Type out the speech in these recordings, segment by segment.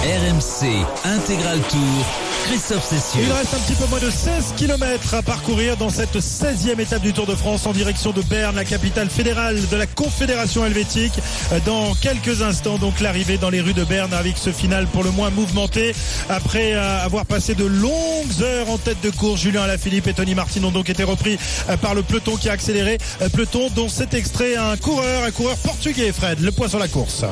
RMC Intégral Tour, Christophe Cessieux. Il reste un petit peu moins de 16 km à parcourir dans cette 16e étape du Tour de France en direction de Berne, la capitale fédérale de la Confédération helvétique. Dans quelques instants, donc l'arrivée dans les rues de Berne avec ce final pour le moins mouvementé. Après avoir passé de longues heures en tête de course, Julien Alaphilippe et Tony Martin ont donc été repris par le peloton qui a accéléré. Peloton dont cet extrait un coureur portugais, Fred, le poids sur la course.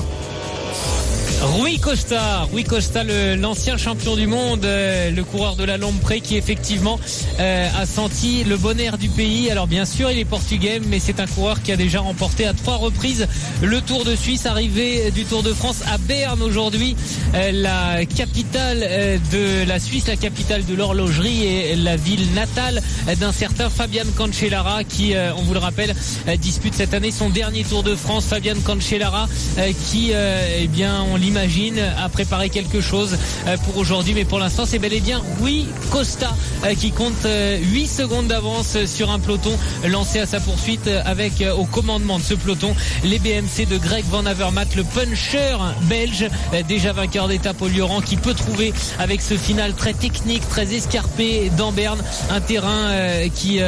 Rui Costa, l'ancien champion du monde, le coureur de la Lompré qui effectivement a senti le bon air du pays. Alors bien sûr il est portugais, mais c'est un coureur qui a déjà remporté à 3 reprises le Tour de Suisse. Arrivé du Tour de France à Berne aujourd'hui, la capitale de la Suisse, la capitale de l'horlogerie et la ville natale d'un certain Fabian Cancellara qui, on vous le rappelle, dispute cette année son dernier Tour de France. Fabian Cancellara qui, eh bien, on l'imagine, a préparé quelque chose pour aujourd'hui, mais pour l'instant c'est bel et bien Rui Costa qui compte 8 secondes d'avance sur un peloton lancé à sa poursuite avec au commandement de ce peloton les BMC de Greg Van Avermaet, le puncher belge, déjà vainqueur d'étape au Lioran, qui peut trouver avec ce final très technique, très escarpé dans Berne un terrain qui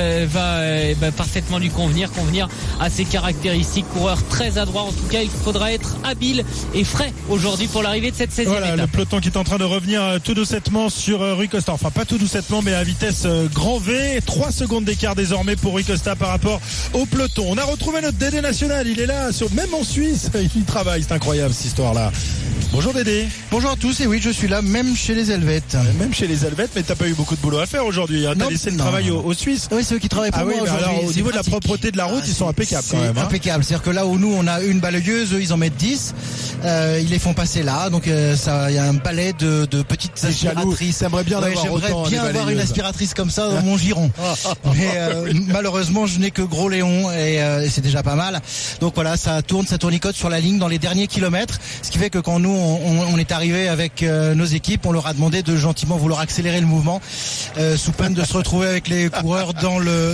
va parfaitement lui convenir à ses caractéristiques. Coureur très adroit, en tout cas il faudra être habile et frais aujourd'hui pour l'arrivée de cette 16e étape. Le peloton qui est en train de revenir tout doucettement sur Rui Costa. Enfin, pas tout doucettement, mais à vitesse grand V. 3 secondes d'écart désormais pour Rui Costa par rapport au peloton. On a retrouvé notre Dédé national. Il est là, même en Suisse. Il travaille. C'est incroyable, cette histoire-là. Bonjour Dédé. Bonjour à tous, et oui, je suis là même chez les Helvètes. Même chez les Helvètes, mais t'as pas eu beaucoup de boulot à faire aujourd'hui. T'as laissé le travail aux Suisses. Oui, c'est eux qui travaillent pour moi aujourd'hui. Alors, au niveau de la propreté de la route, ils sont impeccables quand même. Impeccable. C'est-à-dire que là où nous on a une balayeuse, eux ils en mettent 10. Ils les font passer là, donc il y a un balai de petites aspiratrices. J'aimerais bien avoir une aspiratrice comme ça dans mon giron. Mais malheureusement je n'ai que gros Léon et c'est déjà pas mal. Donc voilà, ça tournicote sur la ligne dans les derniers kilomètres, ce qui fait que quand nous on est arrivé avec nos équipes, on leur a demandé de gentiment vouloir accélérer le mouvement sous peine de se retrouver avec les coureurs dans le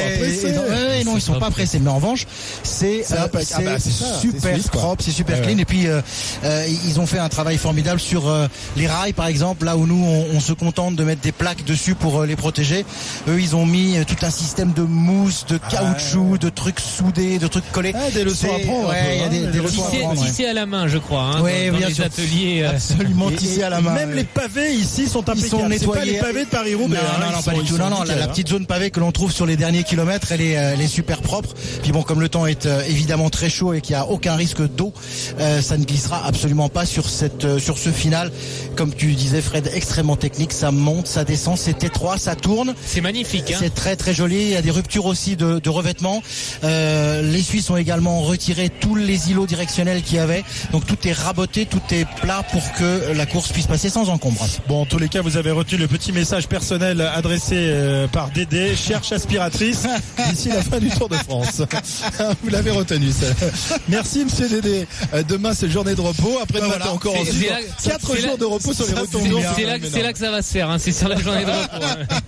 balai. Non, ils sont pas pressés, mais en revanche c'est super propre, c'est super clean. Et puis ils ont fait un travail formidable sur les rails par exemple, là où nous on se contente de mettre des plaques dessus pour les protéger. Eux ils ont mis tout un système de mousse, de caoutchouc, de trucs soudés, de trucs collés. Des leçons à prendre. Il y a des leçons à prendre. Tissé à la main, je crois, dans les ateliers. Absolument tissé à la main. Même les pavés ici sont impeccables. Ils sont nettoyés. C'est pas les pavés de Paris-Roubaix. Non, pas du tout. Non, la petite zone pavée que l'on trouve sur les derniers kilomètres, elle est super propre. Puis bon, comme le temps est évidemment très chaud et qu'il n'y a aucun risque d'eau, ça ne glissera absolument pas sur ce final. Comme tu disais Fred, extrêmement technique, ça monte, ça descend, c'est étroit, ça tourne. C'est magnifique. C'est très très joli. Il y a des ruptures aussi de revêtements. Les Suisses ont également retiré tous les îlots directionnels qu'il y avait. Donc tout est raboté, tout est plat pour que la course puisse passer sans encombre. Bon, en tous les cas, vous avez retenu le petit message personnel adressé par Dédé. Cherche aspiratrice d'ici la fin du Tour de France. Vous l'avez retenu, ça. Merci, monsieur Dédé. Demain, c'est journée de repos. Après, demain, encore 4 jours de repos sur les retours. C'est là que ça va se faire, c'est sur la journée de repos.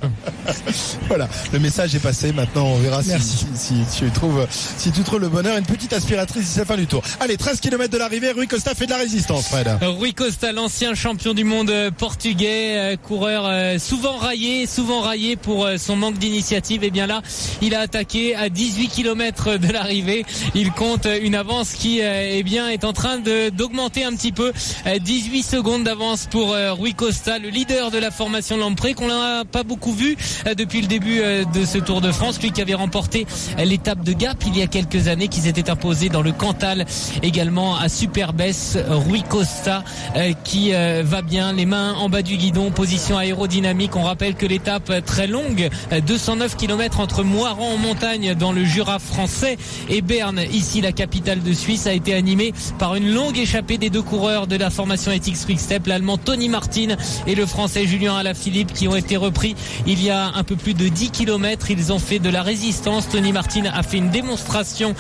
Voilà, le message est passé. Maintenant, on verra si tu trouves le bonheur. Une petite aspiratrice d'ici la fin du Tour. Allez, 13 km de l'arrivée. Rui Costa fait de la résistance, Fred. Rui Costa, l'ancien champion du monde portugais, coureur souvent raillé pour son manque d'initiative. Et bien là, il a attaqué à 18 km de l'arrivée. Il compte une avance qui est en train d'augmenter un petit peu. 18 secondes d'avance pour Rui Costa, le leader de la formation Lompré, qu'on n'a pas beaucoup vu depuis le début de ce Tour de France. Lui qui avait remporté l'étape de Gap il y a quelques années, qui s'était imposé dans le Cantal également à Superbès. Rui Costa qui va bien, les mains en bas du guidon, position aérodynamique. On rappelle que l'étape très longue, 209 km entre Moiran en montagne dans le Jura français et Berne, ici la capitale de Suisse, a été animée par une longue échappée des deux coureurs de la formation ETX Quick Step, l'allemand Tony Martin et le français Julien Alaphilippe, qui ont été repris il y a un peu plus de 10 km. Ils ont fait de la résistance. Tony Martin a fait une démonstration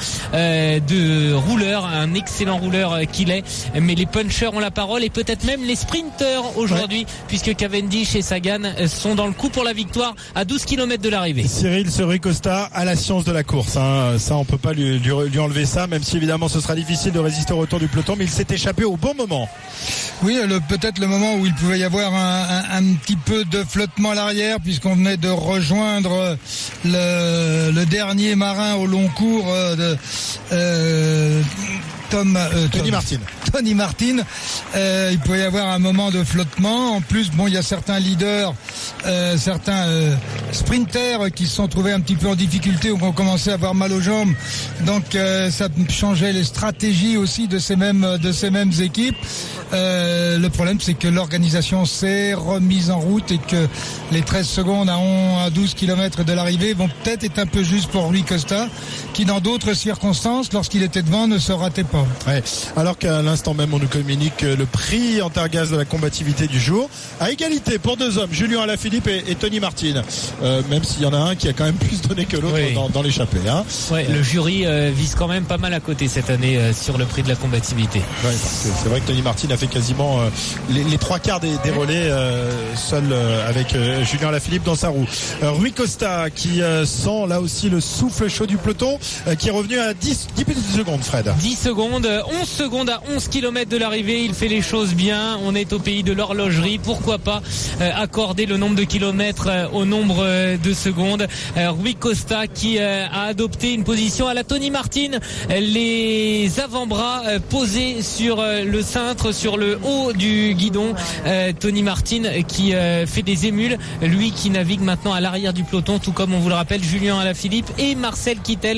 de rouleur, un excellent rouleur qu'il est, mais les punchers ont la parole et peut-être même les sprinters aujourd'hui, puisque Cavendish et Sagan sont dans le coup pour la victoire à 12 km de l'arrivée. Cyril, ce Rui Costa a la science de la course, ça on peut pas lui enlever ça, même si évidemment ce sera difficile de résister au retour du peloton. peloton, mais il s'est échappé au bon moment. Oui, peut-être le moment où il pouvait y avoir un petit peu de flottement à l'arrière, puisqu'on venait de rejoindre le dernier marin au long cours de Tony Martin. Il pouvait y avoir un moment de flottement. En plus, il y a certains leaders, certains sprinters qui se sont trouvés un petit peu en difficulté ou qui ont commencé à avoir mal aux jambes. Donc ça changeait les stratégies aussi de ces mêmes équipes. Le problème, c'est que l'organisation s'est remise en route et que les 13 secondes à 12 km de l'arrivée vont peut-être être un peu juste pour Rui Costa, qui dans d'autres circonstances, lorsqu'il était devant, ne se ratait pas. Ouais. Alors qu'à l'instant même, on nous communique le prix Antargaz de la combativité du jour, à égalité pour deux hommes, Julien Alaphilippe et Tony Martin. Même s'il y en a un qui a quand même plus donné que l'autre dans l'échappée. Hein. Ouais, le jury vise quand même pas mal à côté cette année sur le prix de la combativité. Ouais, parce que c'est vrai que Tony Martin a fait quasiment les trois quarts des relais seul avec Julien Alaphilippe dans sa roue. Rui Costa qui sent là aussi le souffle chaud du peloton, qui est revenu à 10 petites secondes, Fred. 10 secondes, 11 secondes à 11 km de l'arrivée, il fait les choses bien, on est au pays de l'horlogerie, pourquoi pas accorder le nombre de kilomètres au nombre de secondes. Rui Costa qui a adopté une position à la Tony Martin, les avant-bras posés sur le cintre, sur le haut du guidon. Tony Martin qui fait des émules, lui qui navigue maintenant à l'arrière du peloton, tout comme on vous le rappelle Julien Alaphilippe et Marcel Kittel,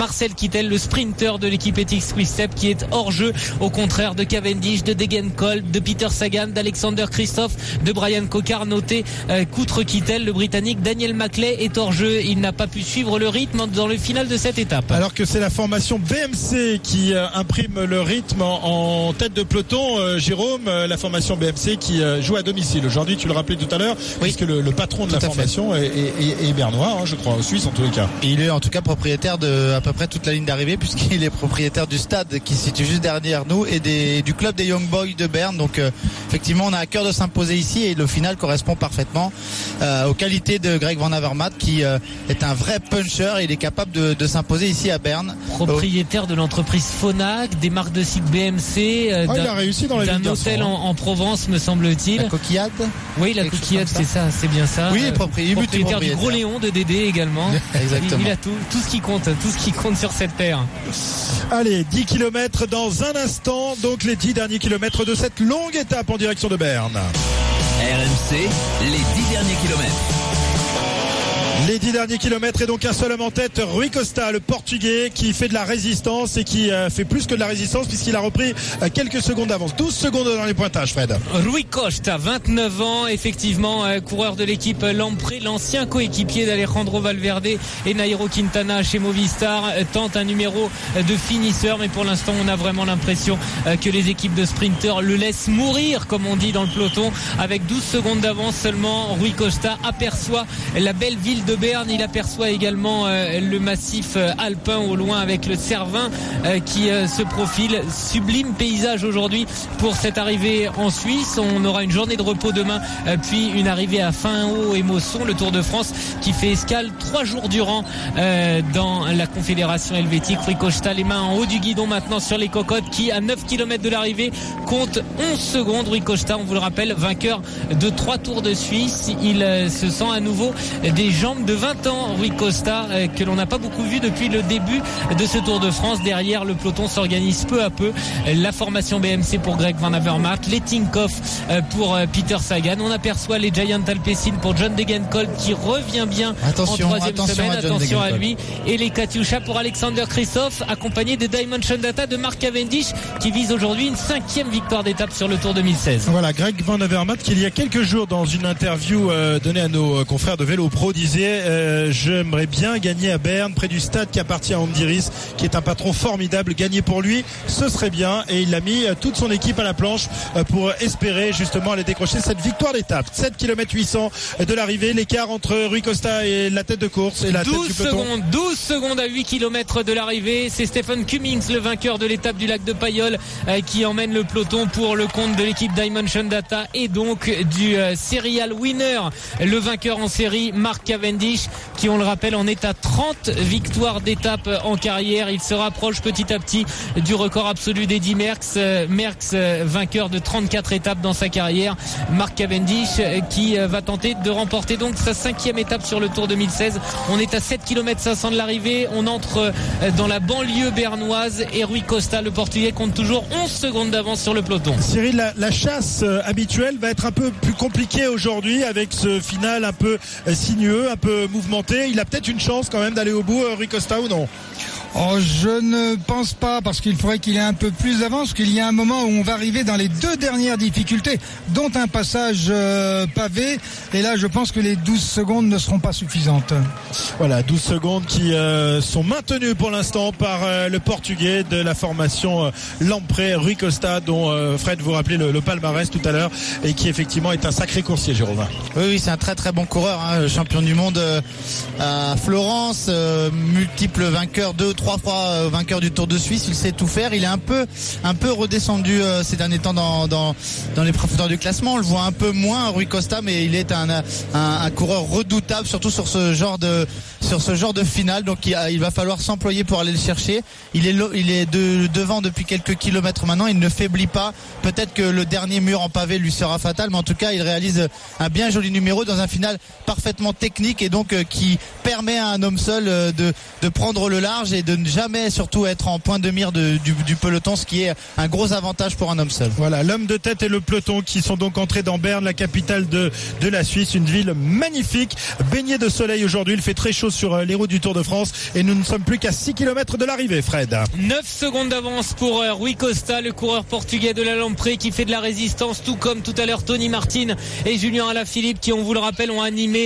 le sprinter de l'équipe Ethics Quick-Step, qui est hors jeu, au contraire de Cavendish, de Degenkolb, de Peter Sagan, d'Alexander Kristoff, de Brian Cocard. Noté qu'outre Kittel, le Britannique Daniel Maclay est hors jeu, il n'a pas pu suivre le rythme dans le final de cette étape. Alors que c'est la formation BMC qui imprime le rythme en tête de peloton, Jérôme, la formation BMC qui joue à domicile. Aujourd'hui, tu le rappelais tout à l'heure, puisque le patron de la formation est bernois, je crois, suisse en tous les cas. Et il est en tout cas propriétaire de à peu près toute la ligne d'arrivée, puisqu'il est propriétaire du stade qui se situe juste derrière nous et du club des Young Boys de Berne. Donc effectivement, on a à cœur de s'imposer ici et le final correspond parfaitement aux qualités de Greg Van Avermaet, qui est un vrai puncher et il est capable de s'imposer ici à Berne. Propriétaire de l'entreprise Phonak, des marques de cycle BMC, il a réussi dans d'un hôtel en Provence, me semble-t-il. La Coquillade. Oui, la Coquillade, c'est ça, c'est bien ça. Oui, propriétaire du Gros Léon de Dédé également. Exactement. Il a tout ce qui compte sur cette terre. Allez, 10 km dans un instant, donc les 10 derniers kilomètres de cette longue étape en direction de Berne. RMC, les 10 derniers kilomètres. Les 10 derniers kilomètres et donc un seul homme en tête, Rui Costa, le Portugais, qui fait de la résistance et qui fait plus que de la résistance puisqu'il a repris quelques secondes d'avance. 12 secondes dans les pointages, Fred. Rui Costa, 29 ans, effectivement, coureur de l'équipe Lampre, l'ancien coéquipier d'Alejandro Valverde et Nairo Quintana chez Movistar, tente un numéro de finisseur, mais pour l'instant on a vraiment l'impression que les équipes de sprinteurs le laissent mourir, comme on dit dans le peloton. Avec 12 secondes d'avance seulement, Rui Costa aperçoit la belle ville de Berne. Il aperçoit également le massif alpin au loin avec le Cervin qui se profile. Sublime paysage aujourd'hui pour cette arrivée en Suisse. On aura une journée de repos demain, puis une arrivée à Fin-Haut et Mosson, le Tour de France qui fait escale 3 jours durant dans la Confédération helvétique. Rui Costa, les mains en haut du guidon maintenant sur les cocottes, qui à 9 km de l'arrivée compte 11 secondes. Rui Costa, on vous le rappelle, vainqueur de 3 Tours de Suisse. Il se sent à nouveau des jambes de 20 ans, Rui Costa, que l'on n'a pas beaucoup vu depuis le début de ce Tour de France. Derrière, le peloton s'organise peu à peu. La formation BMC pour Greg Van Avermaet, les Tinkoff pour Peter Sagan. On aperçoit les Giant Alpecin pour John Degenkolb qui revient bien en 3e semaine. Attention à lui. Et les Katyusha pour Alexander Kristoff, accompagné de Dimension Data de Mark Cavendish, qui vise aujourd'hui une 5e victoire d'étape sur le Tour 2016. Voilà, Greg Van Avermaet qui il y a quelques jours dans une interview donnée à nos confrères de Vélo Pro disait j'aimerais bien gagner à Berne, près du stade qui appartient à Andy Riss, qui est un patron formidable. Gagner pour lui, ce serait bien, et il a mis toute son équipe à la planche pour espérer justement aller décrocher cette victoire d'étape. 7 km 800 de l'arrivée, l'écart entre Rui Costa et la tête de course et la tête du peloton. 12 secondes à 8 km de l'arrivée. C'est Stephen Cummings, le vainqueur de l'étape du lac de Payolle, qui emmène le peloton pour le compte de l'équipe Dimension Data et donc du serial winner, le vainqueur en série Mark Cavendish. Cavendish qui, on le rappelle, en est à 30 victoires d'étape en carrière. Il se rapproche petit à petit du record absolu d'Eddy Merckx. Merckx, vainqueur de 34 étapes dans sa carrière. Mark Cavendish qui va tenter de remporter donc sa 5e étape sur le Tour 2016. On est à 7 km 500 de l'arrivée. On entre dans la banlieue bernoise et Rui Costa, le Portugais, compte toujours 11 secondes d'avance sur le peloton. Cyril, la chasse habituelle va être un peu plus compliquée aujourd'hui avec ce final un peu sinueux, un peu mouvementé. Il a peut-être une chance quand même d'aller au bout, Rui Costa, ou non? Oh, je ne pense pas, parce qu'il faudrait qu'il ait un peu plus d'avance, qu'il y a un moment où on va arriver dans les 2 dernières difficultés, dont un passage pavé, et là je pense que les 12 secondes ne seront pas suffisantes. Voilà, 12 secondes qui sont maintenues pour l'instant par le Portugais de la formation Lampre, Rui Costa, dont Fred vous rappelez le palmarès tout à l'heure, et qui effectivement est un sacré coursier, Jérôme. Oui, c'est un très très bon coureur, champion du monde à Florence, multiple vainqueur 2-3 fois vainqueur du Tour de Suisse. Il sait tout faire. Il est un peu redescendu ces derniers temps dans les profondeurs du classement. On le voit un peu moins, Rui Costa, mais il est un coureur redoutable, surtout sur ce genre de finale. Donc il va falloir s'employer pour aller le chercher. Il est devant depuis quelques kilomètres maintenant. Il ne faiblit pas. Peut-être que le dernier mur en pavé lui sera fatal, mais en tout cas il réalise un bien joli numéro dans un final parfaitement technique, et donc qui permet à un homme seul de prendre le large et de ne jamais surtout être en point de mire du peloton, ce qui est un gros avantage pour un homme seul. Voilà, l'homme de tête et le peloton qui sont donc entrés dans Berne, la capitale de la Suisse, une ville magnifique, baignée de soleil aujourd'hui. Il fait très chaud sur les routes du Tour de France et nous ne sommes plus qu'à 6 km de l'arrivée, Fred. 9 secondes d'avance pour Rui Costa, le coureur portugais de la Lampre, qui fait de la résistance, tout comme tout à l'heure Tony Martin et Julien Alaphilippe, qui, on vous le rappelle, ont animé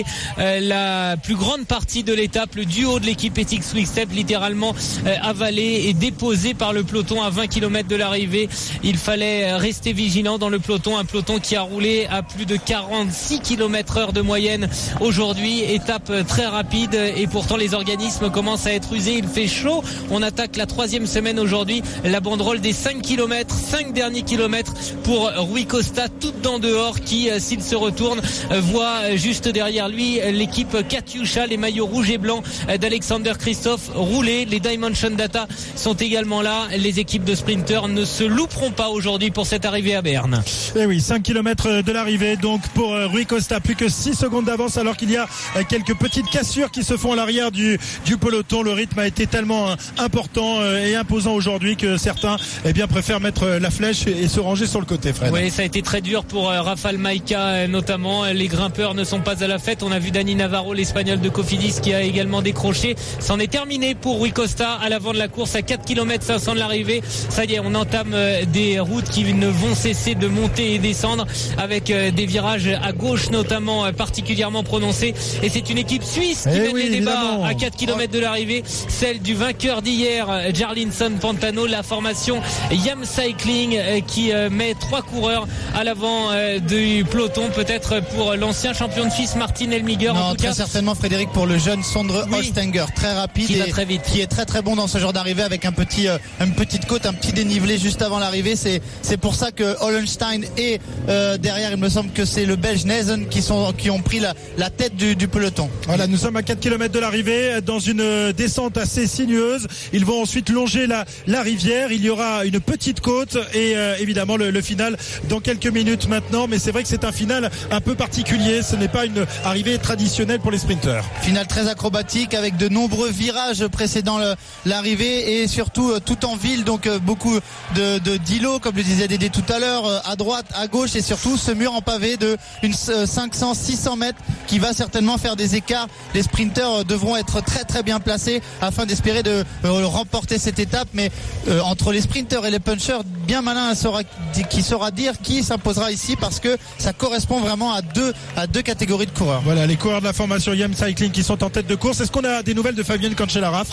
la plus grande partie de l'étape. Le duo de l'équipe Ethics Quick-Step, littéralement avalé et déposé par le peloton à 20 km de l'arrivée. Il fallait rester vigilant dans le peloton, un peloton qui a roulé à plus de 46 km/h de moyenne aujourd'hui. Étape très rapide, et pourtant les organismes commencent à être usés. Il fait chaud. On attaque la 3e semaine aujourd'hui. La banderole des 5 derniers kilomètres pour Rui Costa, tout dedans dehors, qui, s'il se retourne, voit juste derrière lui l'équipe Katyusha, les maillots rouges et blancs d'Alexander Kristoff rouler. Les Dimension Data sont également là. Les équipes de sprinteurs ne se louperont pas aujourd'hui pour cette arrivée à Berne. Et oui, 5 km de l'arrivée donc pour Rui Costa, plus que 6 secondes d'avance, alors qu'il y a quelques petites cassures qui se font à l'arrière du peloton. Le rythme a été tellement important et imposant aujourd'hui que certains préfèrent mettre la flèche et se ranger sur le côté, Fred. Oui, ça a été très dur pour Rafal Majka notamment. Les grimpeurs ne sont pas à la fête. On a vu Dani Navarro, l'Espagnol de Cofidis, qui a également décroché. C'en est terminé pour Rui Costa à l'avant de la course, à 4 km 500 de l'arrivée. Ça y est, on entame des routes qui ne vont cesser de monter et descendre, avec des virages à gauche notamment particulièrement prononcés. Et c'est une équipe suisse qui mène les débats à 4 km de l'arrivée, celle du vainqueur d'hier, Jarlinson Pantano, la formation Yam Cycling, qui met 3 coureurs à l'avant du peloton, peut-être pour l'ancien champion de Suisse Martin Elmiger. Non, en tout très cas, certainement, Frédéric, pour le jeune Sondre Holstenger, très rapide, qui va très vite, qui est très très bon dans ce genre d'arrivée, avec une petite côte, un petit dénivelé juste avant l'arrivée. C'est pour ça que Hollenstein et derrière, il me semble que c'est le Belge Nezen qui ont pris la tête du peloton. Voilà, nous sommes à 4 km de l'arrivée, dans une descente assez sinueuse. Ils vont ensuite longer la rivière. Il y aura une petite côte et évidemment le final dans quelques minutes maintenant. Mais c'est vrai que c'est un final un peu particulier. Ce n'est pas une arrivée traditionnelle pour les sprinteurs. Final très acrobatique, avec de nombreux virages précédant l'arrivée, et surtout tout en ville, donc beaucoup d'îlots, comme le disait Dédé tout à l'heure, à droite, à gauche, et surtout ce mur en pavé de 500-600 mètres qui va certainement faire des écarts. Les sprinteurs devront être très très bien placés afin d'espérer de remporter cette étape, mais entre les sprinteurs et les punchers, bien malin qui saura dire qui s'imposera ici, parce que ça correspond vraiment à deux catégories de coureurs. Voilà, les coureurs de la formation Yam Cycling qui sont en tête de course. Est-ce qu'on a des nouvelles de Fabienne Cancellara, Fred? Est-ce qu'on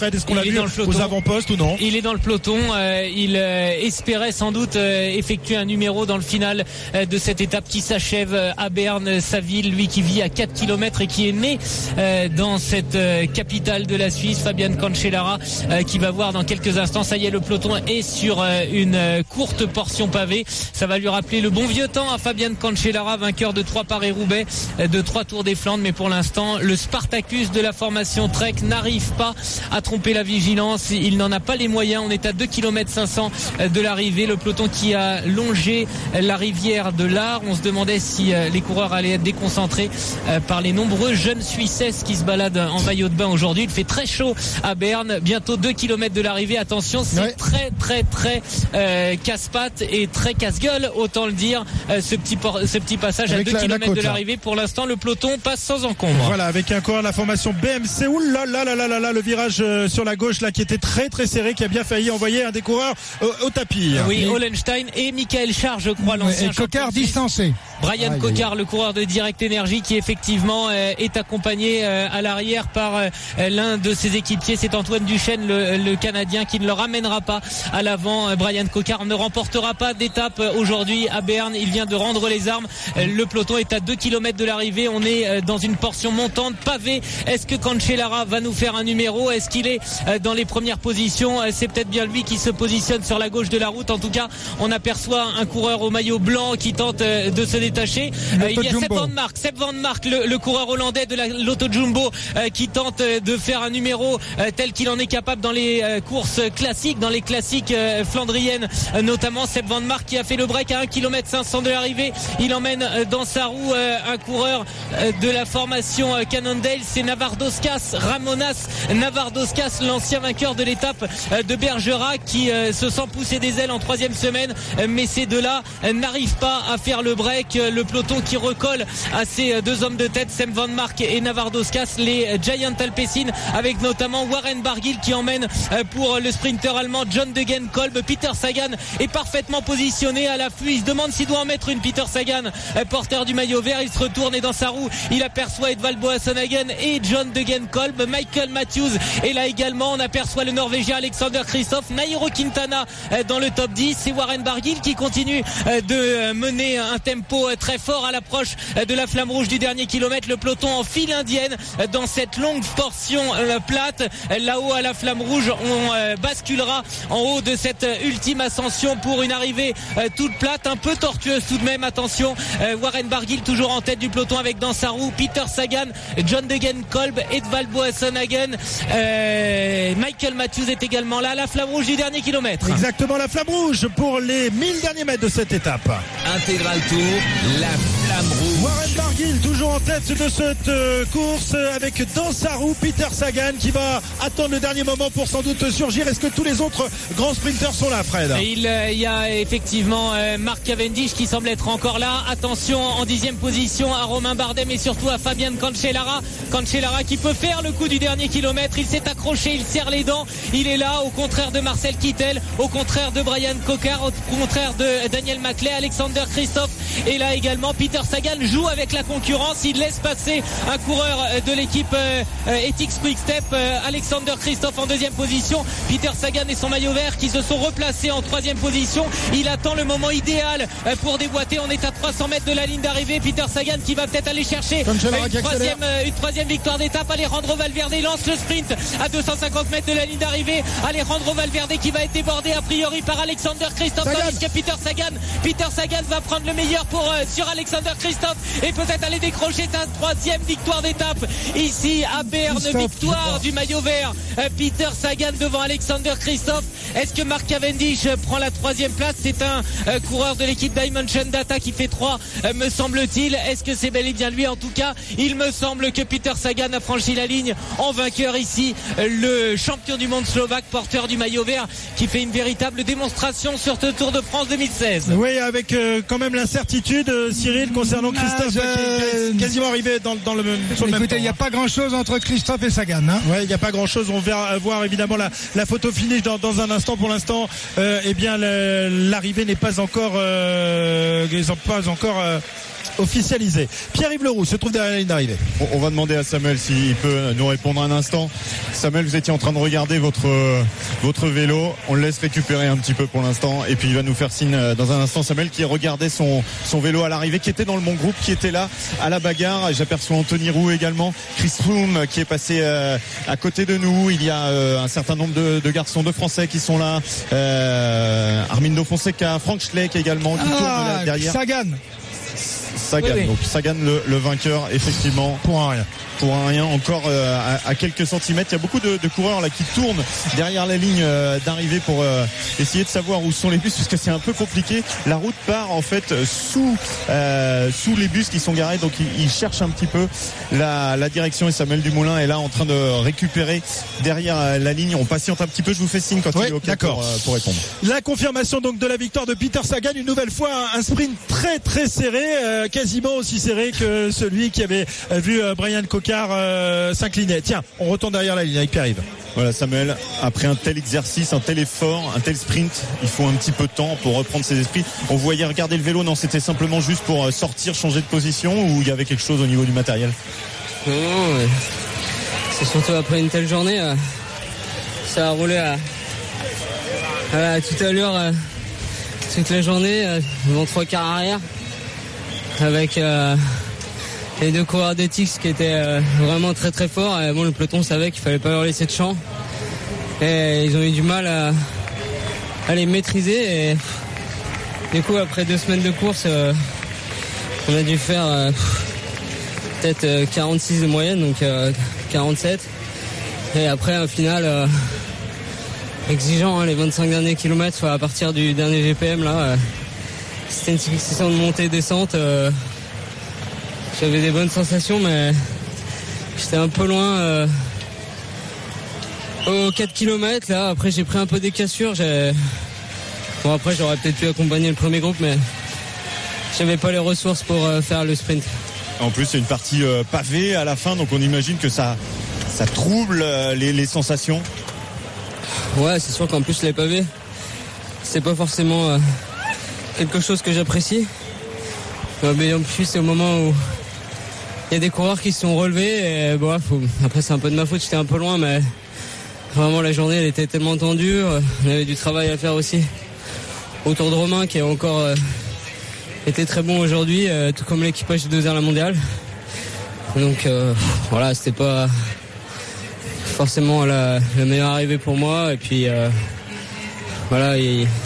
l'a vu aux avant-postes ou non? Il est dans le peloton. Il espérait sans doute effectuer un numéro dans le final de cette étape qui s'achève à Berne, sa ville, lui qui vit à 4 km et qui est né dans cette capitale de la Suisse. Fabian Cancellara qui va voir dans quelques instants. Ça y est, le peloton est sur une courte portion pavée. Ça va lui rappeler le bon vieux temps à Fabian Cancellara, vainqueur de 3 Paris-Roubaix, de 3 Tours des Flandres. Mais pour l'instant, le Spartacus de la formation Trek n'arrive pas à tromper la vigilance. Il n'en a pas les moyens. On est à 2 km 500 de l'arrivée. Le peloton qui a longé la rivière de l'Ar. On se demandait si les coureurs allaient être déconcentrés par les nombreux jeunes Suissesses qui se baladent en maillot de bain aujourd'hui. Il fait très chaud à Berne. Bientôt 2 km de l'arrivée. Attention, c'est très casse-pattes et très casse-gueule, autant le dire, ce petit passage avec à 2 km de l'arrivée. Pour l'instant, le peloton passe sans encombre. Voilà, avec un coureur de la formation BMC. Ouh là là là là là là, le virage sur la gauche là qui était très serré, qui a bien failli envoyer un des coureurs au tapis. Oui, Hollenstein et Michael Schär, je crois, l'ancien et Coquard distancé. Brian Coquard, le coureur de Direct Energy, qui effectivement est accompagné à l'arrière par l'un de ses équipiers, c'est Antoine Duchesne, le Canadien, qui ne le ramènera pas à l'avant. Brian Coquard ne remportera pas d'étape aujourd'hui à Berne. Il vient de rendre les armes. Le peloton est à 2 km de l'arrivée. On est dans une portion montante pavée. Est-ce que Cancellara va nous faire un numéro? Est-ce qu'il est dans les premières positions? C'est peut-être bien lui qui se positionne sur la gauche de la route. En tout cas, on aperçoit un coureur au maillot blanc qui tente de se détacher. Il y a Sepp Van Mark, le coureur hollandais de l'Auto Jumbo, qui tente de faire un numéro tel qu'il en est capable dans les courses classiques, dans les classiques flandriennes notamment. Sepp Van Mark qui a fait le break à 1 km 500 de l'arrivée. Il emmène dans sa roue un coureur de la formation Cannondale, c'est Navardoskas, Ramonas Navardoskas, l'ancien vainqueur de l'étape de Bergerac, qui se sent pousser des ailes en 3e semaine, mais ces deux-là n'arrivent pas à faire le break. Le peloton qui recolle à ces deux hommes de tête, Sepp Van Mark et Navardoskas, les Giant Alpecin, avec notamment Warren Barguil qui emmène pour le sprinter allemand John Degenkolb. Peter Sagan est parfaitement positionné à l'affût. Il se demande s'il doit en mettre une. Peter Sagan, porteur du maillot vert, il se retourne et dans sa roue il aperçoit Edvald Boasson-Hagen et John Degenkolb. Michael Matthews est là également. On aperçoit le Norvégien Alexander Kristoff, Nairo Quintana dans le top 10. C'est Warren Barguil qui continue de mener un tempo très fort à l'approche de la flamme rouge du dernier kilomètre. Le peloton en file indienne dans cette longue portion plate. Là-haut à la flamme rouge, on basculera en haut de cette ultime ascension pour une arrivée toute plate, un peu tortueuse tout de même. Attention, Warren Barguil toujours en tête du peloton avec dans sa roue Peter Sagan, John Degenkolb, Edvald Boasson-Hagen, Michael Matthews est également là. La flamme rouge du dernier kilomètre. Exactement, la flamme rouge pour les 1000 derniers mètres de cette étape. Intégral Tour, la flamme rouge. Warren Barguil toujours en tête de cette course avec dans sa roue Peter Sagan qui va attendre le dernier moment pour sans doute surgir. Est-ce que tous les autres grands sprinters sont là, Fred? Il y a effectivement Mark Cavendish qui semble être encore là. Attention en 10e position à Romain Bardet, mais surtout à Fabian Cancellara. Cancellara qui peut faire le coup du dernier kilomètre. Il s'est accroché, il serre les dents. Il est là, au contraire de Marcel Kittel, au contraire de Brian Coquard, au contraire de Daniel Maclay. Alexander Kristoff est là également. Peter Sagan joue avec la concurrence. Il laisse passer un coureur de l'équipe Ethics Quick Step. Alexander Kristoff en 2e position. Peter Sagan et son maillot vert qui se sont replacés en 3e position. Il attend le moment idéal pour déboîter. On est à 300 mètres de la ligne d'arrivée. Peter Sagan qui va peut-être aller chercher une troisième victoire d'étape. Alejandro Valverde lance le sprint à 250 mètres de la ligne d'arrivée. Alejandro Valverde qui va être débordé a priori par Alexander Kristoff, tandis que Peter Sagan va prendre le meilleur sur Alexander Kristoff et peut-être aller décrocher sa 3e victoire d'étape ici à Berne. Victoire du maillot vert, Peter Sagan devant Alexander Kristoff. Est-ce que Mark Cavendish prend la 3e place? C'est un coureur de l'équipe Dimension Data qui fait 3, me semble-t-il. Est-ce que c'est bel et bien lui? En tout cas, il me semble que Peter Sagan a franchi la ligne en vainqueur ici, le champion du monde slovaque, porteur du maillot vert, qui fait une véritable démonstration sur ce Tour de France 2016. Oui, avec quand même l'incertitude, Cyril, concernant Kristoff qui est quasiment arrivé sur le même temps. Écoutez, il n'y a pas grand-chose entre Kristoff et Sagan. Hein. Oui, il n'y a pas grand-chose. On va voir évidemment la photo finish dans un instant. Pour l'instant, eh bien, l'arrivée n'est pas encore officialisé. Pierre-Yves Leroux se trouve derrière la ligne d'arrivée. On va demander à Samuel s'il peut nous répondre un instant. Samuel, vous étiez en train de regarder votre vélo. On le laisse récupérer un petit peu pour l'instant et puis il va nous faire signe dans un instant. Samuel qui regardait son vélo à l'arrivée, qui était dans le bon groupe, qui était là à la bagarre. J'aperçois Anthony Roux également, Chris Froome qui est passé à côté de nous. Il y a un certain nombre de garçons, de Français qui sont là. Armindo Fonseca, Frank Schleck également qui tourne derrière. Sagan. Oui. Donc Sagan le vainqueur effectivement pour un rien encore à quelques centimètres. Il y a beaucoup de coureurs là qui tournent derrière la ligne d'arrivée pour essayer de savoir où sont les bus parce que c'est un peu compliqué. La route part en fait sous les bus qui sont garés, donc ils cherchent un petit peu la direction et Samuel Dumoulin est là en train de récupérer derrière la ligne. On patiente un petit peu, je vous fais signe quand il est OK pour répondre. La confirmation donc de la victoire de Peter Sagan, une nouvelle fois un sprint très très serré, quasiment aussi serré que celui qui avait vu Brian Cocard s'incliner. Tiens, on retourne derrière la ligne avec Pierre-Yves. Voilà Samuel, après un tel exercice, un tel effort, un tel sprint, il faut un petit peu de temps pour reprendre ses esprits. On voyait regarder le vélo, non, c'était simplement juste pour sortir, changer de position ou il y avait quelque chose au niveau du matériel? Non, c'est surtout après une telle journée, ça a roulé à toute allure toute la journée, devant 3 quarts arrière, avec les 2 coureurs d'Etix qui étaient vraiment très très forts. Et bon, le peloton savait qu'il fallait pas leur laisser de champ et ils ont eu du mal à les maîtriser et du coup après 2 semaines de course on a dû faire peut-être 46 de moyenne, donc 47 et après un final exigeant, les 25 derniers kilomètres à partir du dernier GPM là, c'était une succession de montées et descentes. J'avais des bonnes sensations, mais j'étais un peu loin aux 4 km. Là, après, j'ai pris un peu des cassures. Bon, après, j'aurais peut-être pu accompagner le premier groupe, mais j'avais pas les ressources pour faire le sprint. En plus, c'est une partie pavée à la fin, donc on imagine que ça trouble les sensations. Ouais, c'est sûr qu'en plus, les pavés, c'est pas forcément quelque chose que j'apprécie. Mais en plus, c'est au moment où il y a des coureurs qui se sont relevés et bon, après c'est un peu de ma faute, j'étais un peu loin, mais vraiment la journée elle était tellement tendue. On avait du travail à faire aussi autour de Romain qui a encore été très bon aujourd'hui, tout comme l'équipage de 2 heures la mondiale. Donc voilà, c'était pas forcément la meilleure arrivée pour moi et puis voilà,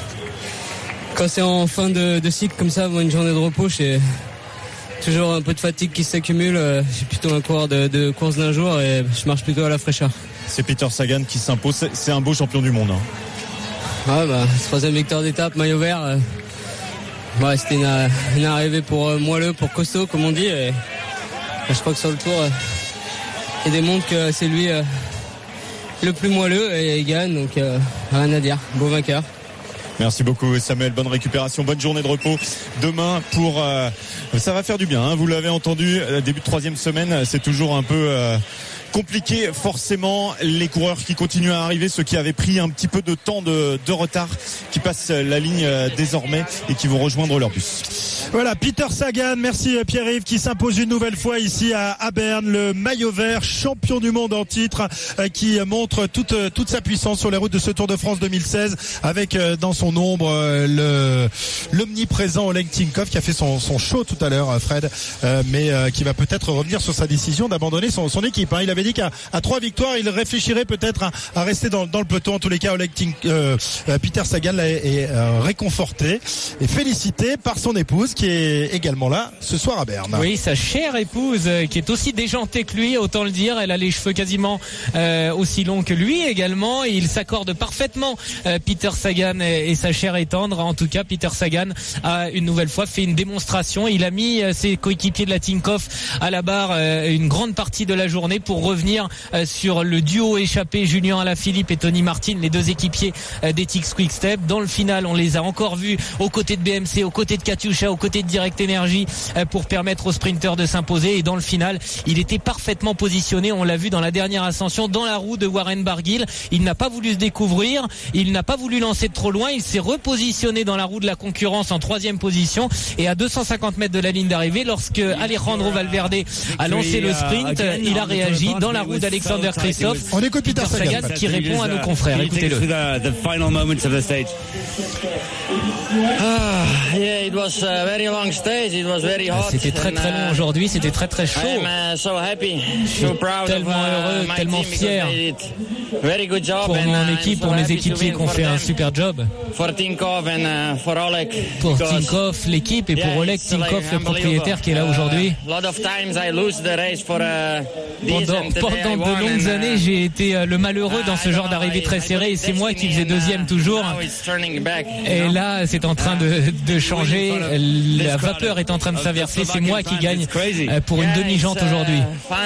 quand c'est en fin de cycle comme ça, une journée de repos, j'ai toujours un peu de fatigue qui s'accumule. J'ai plutôt un coureur de course d'un jour et je marche plutôt à la fraîcheur. C'est Peter Sagan qui s'impose. C'est un beau champion du monde. Ouais, 3e victoire d'étape, maillot vert. C'était une arrivée pour moelleux, pour costaud, comme on dit. Et je crois que sur le tour, il démontre que c'est lui le plus moelleux et il gagne. Donc rien à dire. Beau vainqueur. Merci beaucoup Samuel, bonne récupération, bonne journée de repos demain pour ça va faire du bien, vous l'avez entendu, début de 3e semaine, c'est toujours un peu compliqué forcément. Les coureurs qui continuent à arriver, ceux qui avaient pris un petit peu de temps de retard, qui passent la ligne désormais et qui vont rejoindre leur bus. Voilà, Peter Sagan, merci Pierre-Yves, qui s'impose une nouvelle fois ici à Berne, le maillot vert, champion du monde en titre, qui montre toute sa puissance sur les routes de ce Tour de France 2016, avec dans son ombre l'omniprésent Oleg Tinkov qui a fait son show tout à l'heure, Fred, mais qui va peut-être revenir sur sa décision d'abandonner son équipe. Il avait dit qu'à 3 victoires, il réfléchirait peut-être à rester dans le peloton. En tous les cas, Peter Sagan est réconforté et félicité par son épouse qui est également là ce soir à Berne. Oui, sa chère épouse qui est aussi déjantée que lui, autant le dire. Elle a les cheveux quasiment aussi longs que lui également. Et il s'accorde parfaitement, Peter Sagan et sa chère et tendre. En tout cas, Peter Sagan a une nouvelle fois fait une démonstration. Il a mis ses coéquipiers de la Tinkoff à la barre une grande partie de la journée pour revenir sur le duo échappé Julien Alaphilippe et Tony Martin, les deux équipiers d'Ethics Quick Step. Dans le final, on les a encore vus aux côtés de BMC, aux côtés de Katusha, aux côtés de Direct Energy pour permettre aux sprinters de s'imposer. Et dans le final, il était parfaitement positionné. On l'a vu dans la dernière ascension, dans la roue de Warren Barguil. Il n'a pas voulu se découvrir, il n'a pas voulu lancer de trop loin. Il s'est repositionné dans la roue de la concurrence en 3e position. Et à 250 mètres de la ligne d'arrivée, lorsque Alejandro Valverde a lancé le sprint, il a réagi dans la roue d'Alexander Kristoff. On écoute Peter Sagan qui répond à nos confrères. Écoutez-le. C'était très très long aujourd'hui, c'était très très chaud. Je suis tellement heureux, tellement fier pour mon équipe, pour mes équipiers qui ont fait un super job. Pour Tinkoff, l'équipe, et pour Oleg Tinkoff, le propriétaire qui est là aujourd'hui. Pendant de longues années, j'ai été le malheureux dans ce genre d'arrivée très serrée, et c'est moi qui faisais deuxième toujours. Et là, c'est en train de changer. La vapeur est en train de s'inverser. C'est moi qui gagne pour une demi-jante aujourd'hui.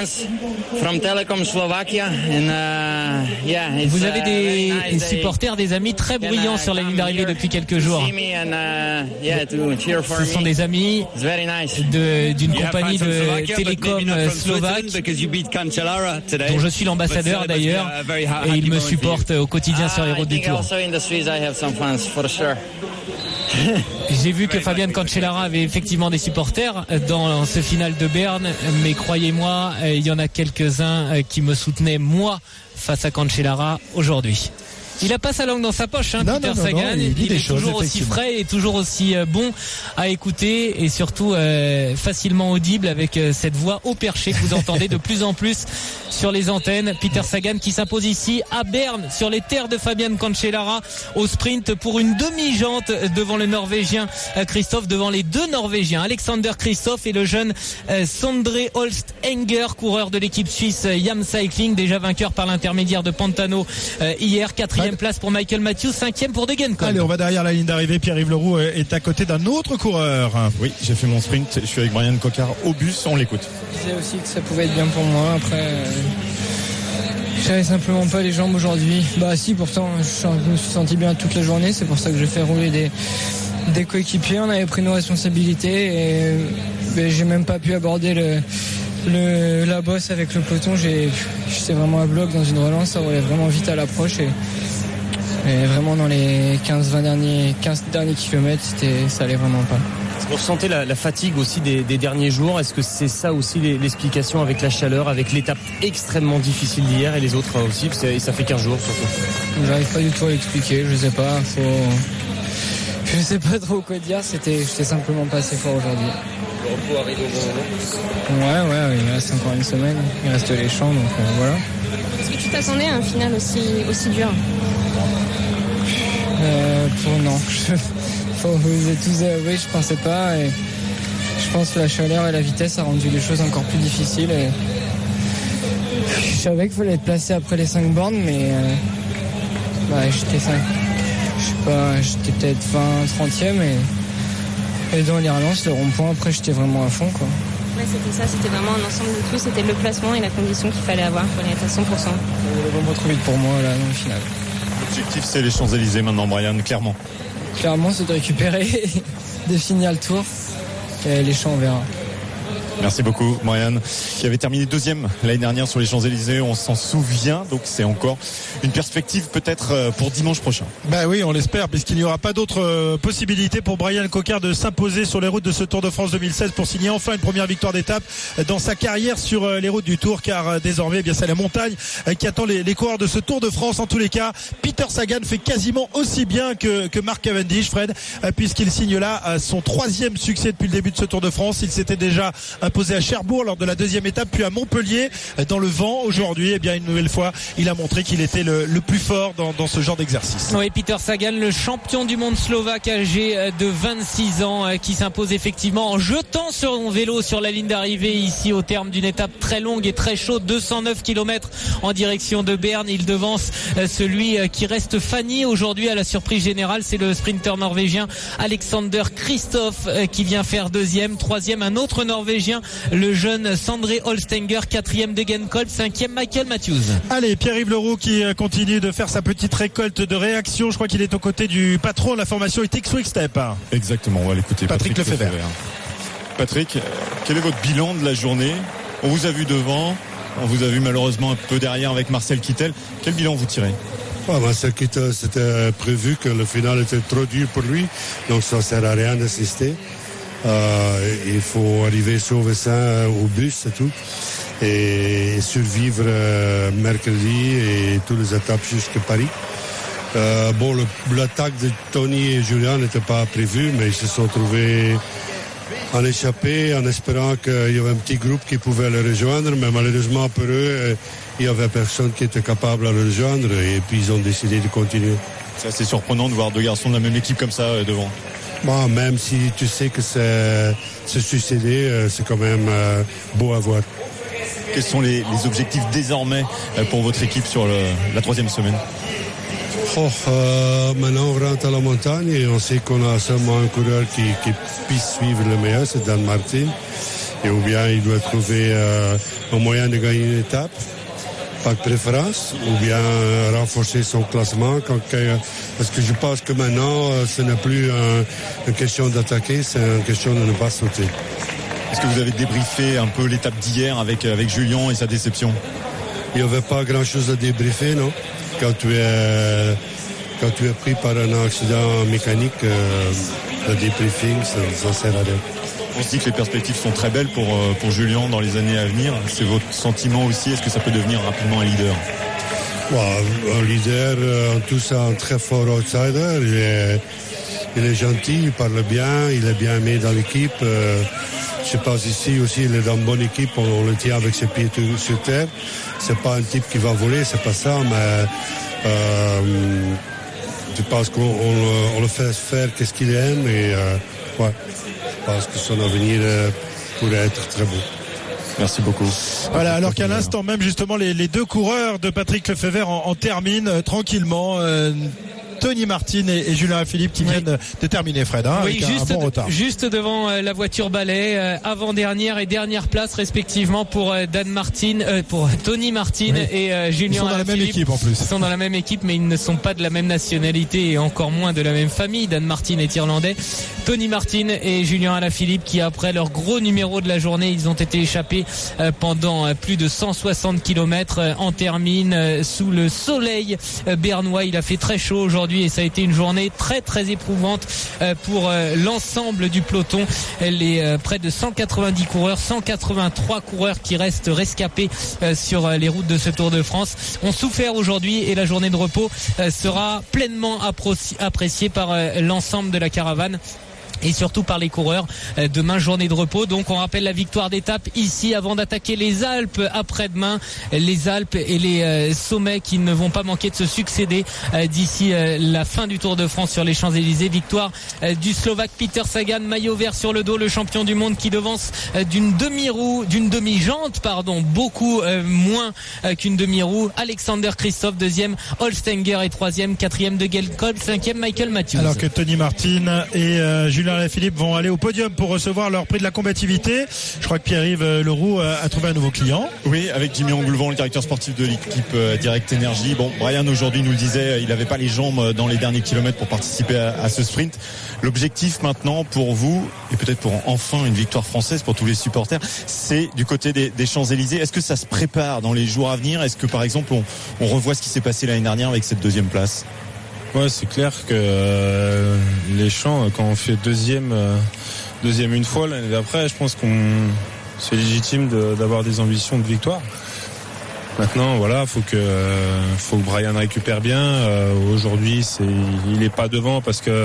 Vous avez des supporters, des amis très bruyants sur la ligne d'arrivée depuis quelques jours. Ce sont des amis d'une compagnie de télécom slovaque dont je suis l'ambassadeur d'ailleurs, et ils me supportent au quotidien sur les routes du Tour. J'ai vu que Fabian Cancellara avait effectivement des supporters dans ce final de Berne, mais croyez-moi, il y en a quelques-uns qui me soutenaient moi face à Cancellara aujourd'hui. Il a pas sa langue dans sa poche, Peter Sagan. Il est toujours aussi frais et toujours aussi bon à écouter, et surtout facilement audible avec cette voix au perché que vous entendez de plus en plus sur les antennes. Peter Sagan qui s'impose ici à Berne sur les terres de Fabian Cancellara au sprint pour une demi-jante devant le Norvégien Kristoff, devant les deux Norvégiens, Alexander Kristoff et le jeune Sondre Holst Enger, coureur de l'équipe suisse Yam Cycling, déjà vainqueur par l'intermédiaire de Pantano hier. 4e place pour Michael Matthews, 5e pour Degenkolb. Allez, on va derrière la ligne d'arrivée. Pierre-Yves Leroux est à côté d'un autre coureur. Oui, j'ai fait mon sprint. Je suis avec Brian Cocard au bus. On l'écoute. Je disais aussi que ça pouvait être bien pour moi. Après, j'avais simplement pas les jambes aujourd'hui. Bah si, pourtant, je me suis senti bien toute la journée. C'est pour ça que j'ai fait rouler des coéquipiers. On avait pris nos responsabilités et j'ai même pas pu aborder la bosse avec le peloton. J'étais vraiment à bloc dans une relance. Ça roulait vraiment vite à l'approche et vraiment dans les 15 derniers kilomètres, ça allait vraiment pas. Vous ressentez la fatigue aussi des derniers jours. Est-ce que c'est ça aussi l'explication avec la chaleur, avec l'étape extrêmement difficile d'hier et les autres aussi, ça fait 15 jours surtout? J'arrive pas du tout à l'expliquer, je sais pas. Je sais pas trop quoi dire, j'étais simplement pas assez fort aujourd'hui. Le repos arrive au bon moment. Ouais, il reste encore une semaine, il reste les champs, donc voilà. Est-ce que tu t'attendais à un final aussi dur? Non. Vous êtes tous avoués, je pensais pas. Et je pense que la chaleur et la vitesse a rendu les choses encore plus difficiles. Et je savais qu'il fallait être placé après les 5 bornes, mais j'étais peut-être 20-30e et dans les relances, le rond-point, après j'étais vraiment à fond, quoi. Ouais, c'était ça, c'était vraiment un ensemble de tout, c'était le placement et la condition qu'il fallait avoir pour être à 100%. C'est vraiment trop vite pour moi là dans le final. L'objectif, c'est les Champs-Élysées maintenant, Brian, clairement. Clairement, c'est de récupérer, de finir le tour. Et les Champs, on verra. Merci beaucoup, Brian, qui avait terminé 2e l'année dernière sur les Champs-Élysées. On s'en souvient, donc c'est encore une perspective peut-être pour dimanche prochain. Bah oui, on l'espère, puisqu'il n'y aura pas d'autre possibilité pour Brian Cocard de s'imposer sur les routes de ce Tour de France 2016 pour signer enfin une première victoire d'étape dans sa carrière sur les routes du Tour, car désormais, c'est la montagne qui attend les coureurs de ce Tour de France. En tous les cas, Peter Sagan fait quasiment aussi bien que Mark Cavendish, Fred, puisqu'il signe là son 3e succès depuis le début de ce Tour de France. Il s'était déjà imposé à Cherbourg lors de la 2e étape, puis à Montpellier dans le vent. Aujourd'hui, une nouvelle fois, il a montré qu'il était le plus fort dans ce genre d'exercice. Oui, Peter Sagan, le champion du monde slovaque âgé de 26 ans, qui s'impose effectivement en jetant son vélo sur la ligne d'arrivée ici au terme d'une étape très longue et très chaude, 209 km en direction de Berne. Il devance celui qui reste Fanny aujourd'hui à la surprise générale. C'est le sprinter norvégien Alexander Kristoff qui vient faire 2e. 3e, un autre Norvégien, Autrichien, le jeune Sandré Holstenger, 4e Degenkolb, 5e Michael Matthews. Allez, Pierre-Yves Leroux qui continue de faire sa petite récolte de réactions. Je crois qu'il est aux côtés du patron de la formation Ethics Quick Step. Exactement, on va l'écouter. Patrick Lefebvre. Patrick, quel est votre bilan de la journée? On vous a vu devant, on vous a vu malheureusement un peu derrière avec Marcel Kittel. Quel bilan vous tirez? Marcel Kittel, c'était prévu que le final était trop dur pour lui, donc ça ne sert à rien d'assister. Il faut arriver sauf et sain au bus, c'est tout. Et survivre mercredi et toutes les étapes jusqu'à Paris. L'attaque de Tony et Julien n'était pas prévue, mais ils se sont trouvés en échappée en espérant qu'il y avait un petit groupe qui pouvait le rejoindre, mais malheureusement pour eux, il n'y avait personne qui était capable de le rejoindre et puis ils ont décidé de continuer. C'est assez surprenant de voir deux garçons de la même équipe comme ça devant. Bon, même si tu sais que c'est se suicider, c'est quand même beau à voir. Quels sont les objectifs désormais pour votre équipe sur la troisième semaine? Maintenant on rentre à la montagne et on sait qu'on a seulement un coureur qui puisse suivre le meilleur, c'est Dan Martin. Et ou bien il doit trouver un moyen de gagner une étape, par préférence, ou bien renforcer son classement. Parce que je pense que maintenant ce n'est plus une question d'attaquer, c'est une question de ne pas sauter. Est-ce que vous avez débriefé un peu l'étape d'hier avec Julien et sa déception? Il n'y avait pas grand-chose à débriefer, non? Quand tu es pris par un accident mécanique, le débriefing, ça sert à rien. On se dit que les perspectives sont très belles pour Julien dans les années à venir. C'est votre sentiment aussi? Est-ce que ça peut devenir rapidement un leader? Un leader, en tout ça, un très fort outsider. Il est gentil, il parle bien, il est bien aimé dans l'équipe. Je pense ici aussi, il est dans une bonne équipe, on le tient avec ses pieds sur terre. C'est pas un type qui va voler, c'est pas ça, mais je pense qu'on le fait faire qu'est-ce qu'il aime et je pense que son avenir pourrait être très beau. Merci beaucoup. Voilà, alors qu'à l'instant même, justement, les deux coureurs de Patrick Lefebvre en terminent tranquillement. Tony Martin et Julien Philippe qui viennent de terminer, Fred, avec un bon retard. Juste devant la voiture balai, avant-dernière et dernière place respectivement pour Dan Martin, pour Tony Martin et Julien. Ils sont dans la même équipe en plus. Ils sont dans la même équipe, mais ils ne sont pas de la même nationalité et encore moins de la même famille. Dan Martin est irlandais. Tony Martin et Julien Alaphilippe qui, après leur gros numéro de la journée, ils ont été échappés pendant plus de 160 km en termine sous le soleil bernois. Il a fait très chaud aujourd'hui et ça a été une journée très très éprouvante pour l'ensemble du peloton. Les près de 190 coureurs, 183 coureurs qui restent rescapés sur les routes de ce Tour de France ont souffert aujourd'hui et la journée de repos sera pleinement appréciée par l'ensemble de la caravane. Et surtout par les coureurs. Demain, journée de repos. Donc on rappelle la victoire d'étape ici avant d'attaquer les Alpes après-demain. Les Alpes et les sommets qui ne vont pas manquer de se succéder d'ici la fin du Tour de France sur les Champs-Élysées. Victoire du Slovaque Peter Sagan, maillot vert sur le dos, le champion du monde qui devance d'une demi-jante, beaucoup moins qu'une demi-roue. Alexander Kristoff, deuxième, Holstenger est troisième, quatrième Degenkolb, cinquième Michael Matthews. Alors que Tony Martin et Julien Alaphilippe vont aller au podium pour recevoir leur prix de la combativité. Je crois que Pierre-Yves Leroux a trouvé un nouveau client. Oui, avec Jimmy Angoulevent, le directeur sportif de l'équipe Direct Energy. Bon, Brian aujourd'hui nous le disait, il n'avait pas les jambes dans les derniers kilomètres pour participer à ce sprint. L'objectif maintenant pour vous, et peut-être pour enfin une victoire française pour tous les supporters, c'est du côté des Champs-Élysées. Est-ce que ça se prépare dans les jours à venir? Est-ce que par exemple on revoit ce qui s'est passé l'année dernière avec cette deuxième place? Ouais, c'est clair que les Champs, quand on fait deuxième une fois l'année d'après, je pense c'est légitime d'avoir des ambitions de victoire. Maintenant, voilà, faut que Brian récupère bien. Aujourd'hui, il est pas devant parce qu'il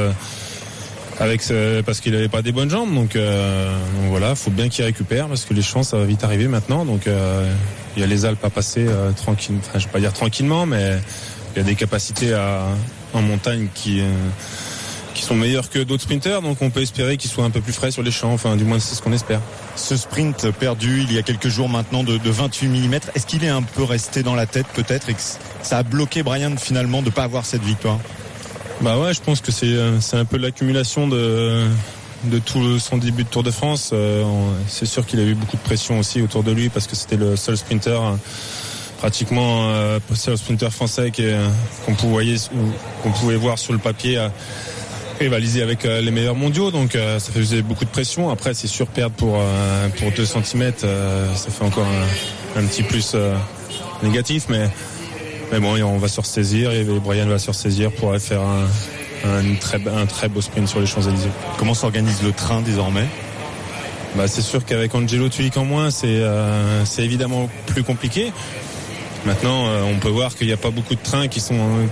avait pas des bonnes jambes. Donc voilà, faut bien qu'il récupère parce que les Champs, ça va vite arriver maintenant. Donc il y a les Alpes à passer tranquille. Enfin, je vais pas dire tranquillement, mais il y a des capacités en montagne qui sont meilleurs que d'autres sprinters, donc on peut espérer qu'ils soient un peu plus frais sur les champs, enfin du moins c'est ce qu'on espère. Ce sprint perdu il y a quelques jours maintenant de 28 mm, est-ce qu'il est un peu resté dans la tête peut-être et que ça a bloqué Brian finalement de ne pas avoir cette victoire? Bah ouais, je pense que c'est un peu l'accumulation de tout son début de Tour de France. C'est sûr qu'il a eu beaucoup de pression aussi autour de lui parce que c'était le seul sprinter, pratiquement seul sprinter français qu'on pouvait voir sur le papier rivaliser avec les meilleurs mondiaux. Donc ça faisait beaucoup de pression. Après, c'est sûr, perdre pour 2 cm, ça fait encore un petit plus négatif, mais bon, on va se ressaisir et Brian va se ressaisir pour aller faire un très beau sprint sur les Champs-Élysées. Comment s'organise le train désormais ? C'est sûr qu'avec Angelo Tulik en moins, c'est évidemment plus compliqué. Maintenant, on peut voir qu'il n'y a pas beaucoup de trains qui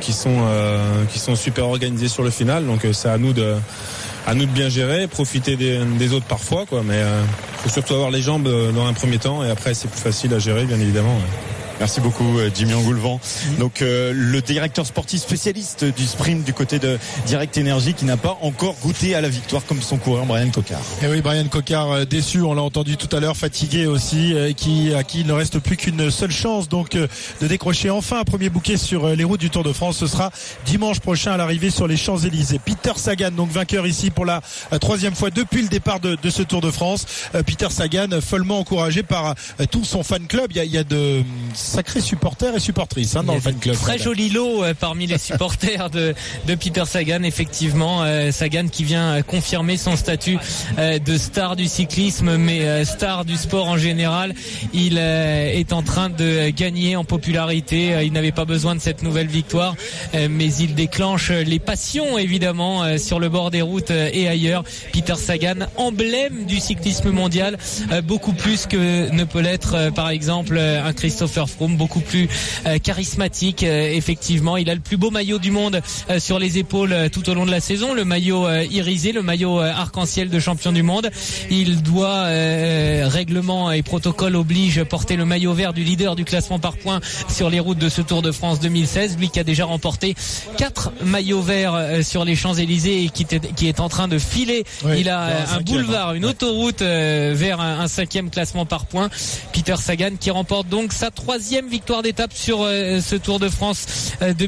sont super organisés sur le final. Donc c'est à nous de bien gérer, profiter des autres parfois, quoi. Mais faut surtout avoir les jambes dans un premier temps et après c'est plus facile à gérer, bien évidemment. Merci beaucoup Jimmy Engoulevent. Donc le directeur sportif spécialiste du sprint du côté de Direct Énergie qui n'a pas encore goûté à la victoire comme son coureur Brian Cocard. Et oui, Brian Cocard déçu, on l'a entendu tout à l'heure, fatigué aussi, à qui il ne reste plus qu'une seule chance donc de décrocher enfin un premier bouquet sur les routes du Tour de France. Ce sera dimanche prochain à l'arrivée sur les Champs-Élysées. Peter Sagan, donc vainqueur ici pour la 3e fois depuis le départ de ce Tour de France. Peter Sagan follement encouragé par tout son fan club. Il y a de sacrés supporters et supportrices dans le fan club. Très joli lot parmi les supporters de Peter Sagan, effectivement. Sagan qui vient confirmer son statut de star du cyclisme, mais star du sport en général. Il est en train de gagner en popularité. Il n'avait pas besoin de cette nouvelle victoire, mais il déclenche les passions évidemment sur le bord des routes et ailleurs. Peter Sagan, emblème du cyclisme mondial, beaucoup plus que ne peut l'être par exemple un Christopher Froome, beaucoup plus charismatique. Effectivement, il a le plus beau maillot du monde sur les épaules tout au long de la saison, le maillot irisé, le maillot arc-en-ciel de champion du monde. Il doit, règlement et protocole oblige, porter le maillot vert du leader du classement par points sur les routes de ce Tour de France 2016. Lui qui a déjà remporté 4 maillots verts sur les Champs-Élysées et qui est en train de filer. Oui, il a un boulevard, une autoroute vers un 5e classement par points. Peter Sagan qui remporte donc sa 3e victoire d'étape sur ce Tour de France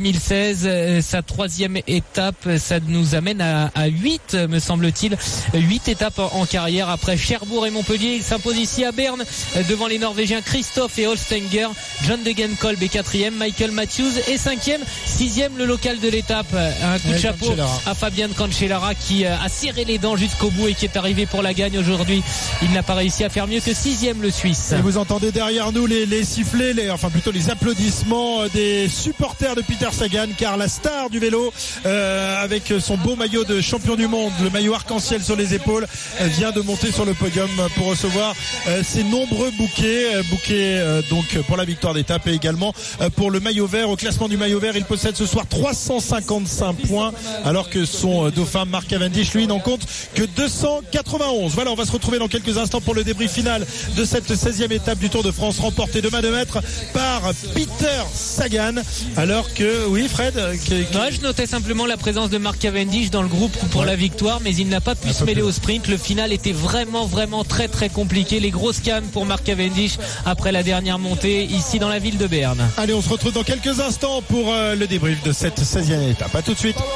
2016. Sa 3e étape, ça nous amène à 8, me semble-t-il. 8 étapes en carrière après Cherbourg et Montpellier. Il s'impose ici à Berne devant les Norvégiens Christophe et Holstenger. John Degenkolb est 4e, Michael Matthews est 5e, 6e le local de l'étape. Un coup de chapeau à Fabian Cancellara qui a serré les dents jusqu'au bout et qui est arrivé pour la gagne aujourd'hui. Il n'a pas réussi à faire mieux que 6e le Suisse. Et vous entendez derrière nous les sifflets, les applaudissements des supporters de Peter Sagan, car la star du vélo avec son beau maillot de champion du monde, le maillot arc-en-ciel sur les épaules, vient de monter sur le podium pour recevoir ses nombreux bouquets donc pour la victoire d'étape et également pour le maillot vert. Au classement du maillot vert, il possède ce soir 355 points alors que son dauphin Mark Cavendish lui n'en compte que 291. Voilà, on va se retrouver dans quelques instants pour le débrief final de cette 16e étape du Tour de France remportée de main de maître par Peter Sagan. Alors que, oui Fred, je notais simplement la présence de Mark Cavendish dans le groupe pour la victoire, mais il n'a pas pu se mêler au sprint. Le final était vraiment très très compliqué. Les grosses cannes pour Mark Cavendish après la dernière montée ici dans la ville de Berne. Allez, on se retrouve dans quelques instants pour le débrief de cette 16e étape. À tout de suite.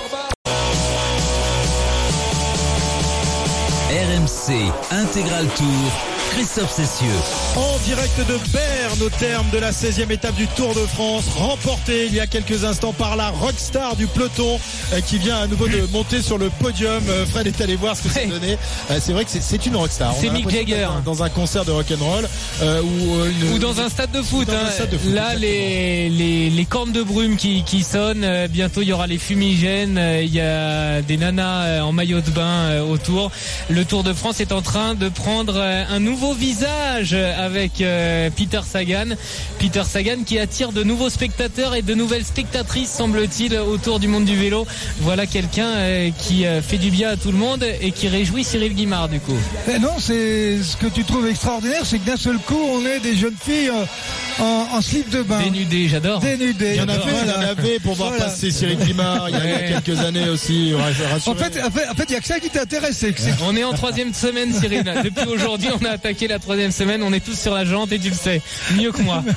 RMC Intégral Tour, Christophe Cessieux. En direct de Berne au terme de la 16e étape du Tour de France, remportée il y a quelques instants par la rockstar du peloton qui vient à nouveau de monter sur le podium. Fred est allé voir ce que ça donnait. C'est vrai que c'est une rockstar. C'est Mick Jagger. Dans un concert de rock'n'roll ou dans un stade de foot. Là, les cornes de brume qui sonnent. Bientôt, il y aura les fumigènes. Il y a des nanas en maillot de bain autour. Le Tour de France est en train de prendre un nouveau visage avec Peter Sagan. Peter Sagan qui attire de nouveaux spectateurs et de nouvelles spectatrices, semble-t-il, autour du monde du vélo. Voilà quelqu'un qui fait du bien à tout le monde et qui réjouit Cyril Guimard du coup. Non, c'est ce que tu trouves extraordinaire, c'est que d'un seul coup on est des jeunes filles en slip de bain. Dénudé, j'adore. Dénudé. Il y en avait pour voir passer Cyril Guimard il y a quelques années aussi. En fait, il y a que ça qui t'intéresse. On est en 3e semaine, Cyril. Depuis aujourd'hui, on a attaqué la 3e semaine. On est tous sur la jante et tu le sais. Mieux que moi.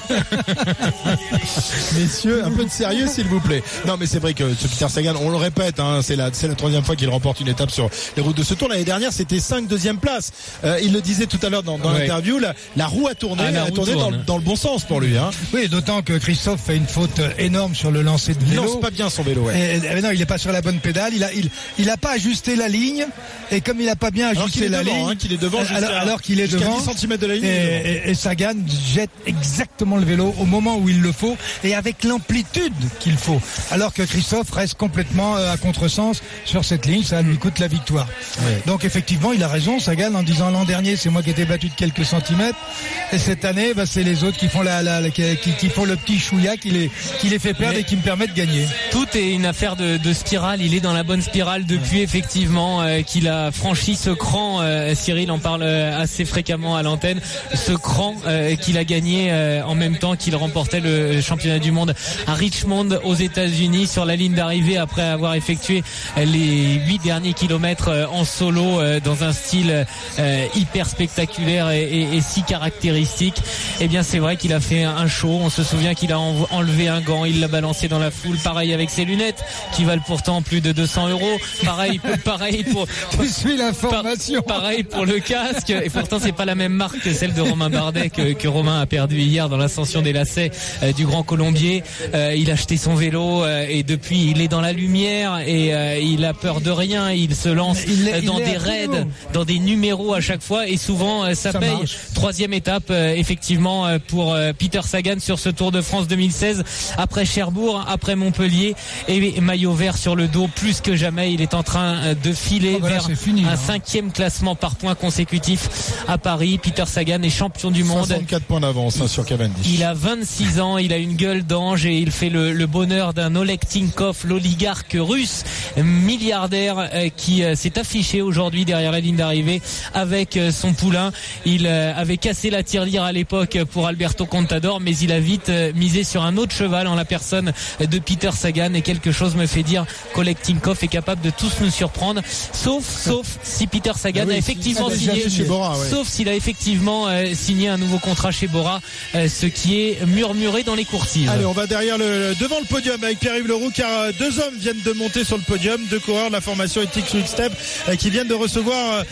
Messieurs, un peu de sérieux s'il vous plaît. Non mais c'est vrai que ce Peter Sagan, on le répète, c'est la 3e fois qu'il remporte une étape sur les routes de ce Tour. L'année dernière c'était 5 deuxième place. Il le disait tout à l'heure dans l'interview, la roue a tourné, dans le bon sens pour lui. Oui, d'autant que Christophe fait une faute énorme sur le lancer de vélo. Non, c'est pas bien son vélo. Non, il est pas sur la bonne pédale. Il a pas ajusté la ligne, et comme il a pas bien ajusté la ligne, qu'il est devant, alors qu'il est devant, 10 cm de la ligne. Et Sagan jette exactement le vélo au moment où il le faut et avec l'amplitude qu'il faut. Alors que Christophe reste complètement à contresens sur cette ligne, ça lui coûte la victoire. Ouais. Donc effectivement, il a raison, Sagan, en disant l'an dernier, c'est moi qui ai été battu de quelques centimètres, et cette année, c'est les autres qui font qui font le petit chouïa qui les fait perdre et qui me permet de gagner. Tout est une affaire de spirale. Il est dans la bonne spirale depuis effectivement qu'il a franchi ce cran. Cyril en parle assez fréquemment à l'antenne. Ce cran qu'il a gagné en même temps qu'il remportait le championnat du monde à Richmond aux États-Unis sur la ligne d'arrivée après avoir effectué les 8 derniers kilomètres en solo dans un style hyper spectaculaire et si caractéristique. Eh bien c'est vrai qu'il a fait un show. On se souvient qu'il a enlevé un gant, il l'a balancé dans la foule. Pareil avec ses lunettes qui valent pourtant plus de 200 €. Pareil pour tu suis l'information. Pareil pour le casque. Et pourtant c'est pas la même marque que celle de Romain Bardet que Romain a perdu hier dans l'ascension des lacets du Grand Colombier. Il a acheté son vélo et depuis il est dans la lumière et il a peur de rien. Il se lance dans des raids, dans des numéros à chaque fois et souvent ça paye. Marche. 3e étape effectivement pour Peter Sagan sur ce Tour de France 2016 après Cherbourg, après Montpellier et maillot vert sur le dos plus que jamais. Il est en train de filer vers un 5e classement par points consécutifs à Paris. Peter Sagan est champion du monde. 64 points d'avance sur Cavendish. Il a 26 ans, il a une gueule d'ange et il fait le bonheur d'un Oleg Tinkov, l'oligarque russe milliardaire qui s'est affiché aujourd'hui derrière la ligne d'arrivée avec son poulain. Il avait cassé la tirelire à l'époque pour Alberto Contador, mais il a vite misé sur un autre cheval en la personne de Peter Sagan et quelque chose me fait dire qu'Oleg Tinkov est capable de tous nous surprendre, sauf si Peter Sagan a effectivement signé, sauf s'il a effectivement signé un nouveau contrat chez Bora, ce qui est murmuré dans les coursives. Allez, on va devant le podium avec Pierre-Yves Leroux car 2 hommes viennent de monter sur le podium, 2 coureurs de la formation Ethics Quick Step qui viennent de recevoir